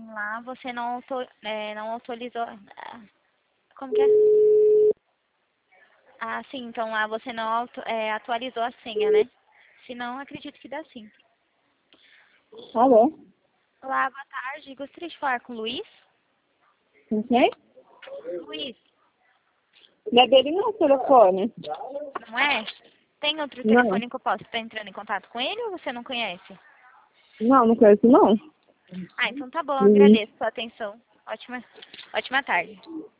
Lá você não autorizou. Como que é? Ah, sim, então lá você não atualizou a senha, né? Se não, acredito que dá sim. Alô? Olá, boa tarde. Gostaria de falar com o Luiz? Com quem? Luiz, Não é dele não, o telefone. não é? Tem outro Não. telefone que eu posso estar entrando em contato com ele ou você não conhece? Não, não conheço não. Ah, então tá bom, agradeço a sua atenção. Ótima tarde.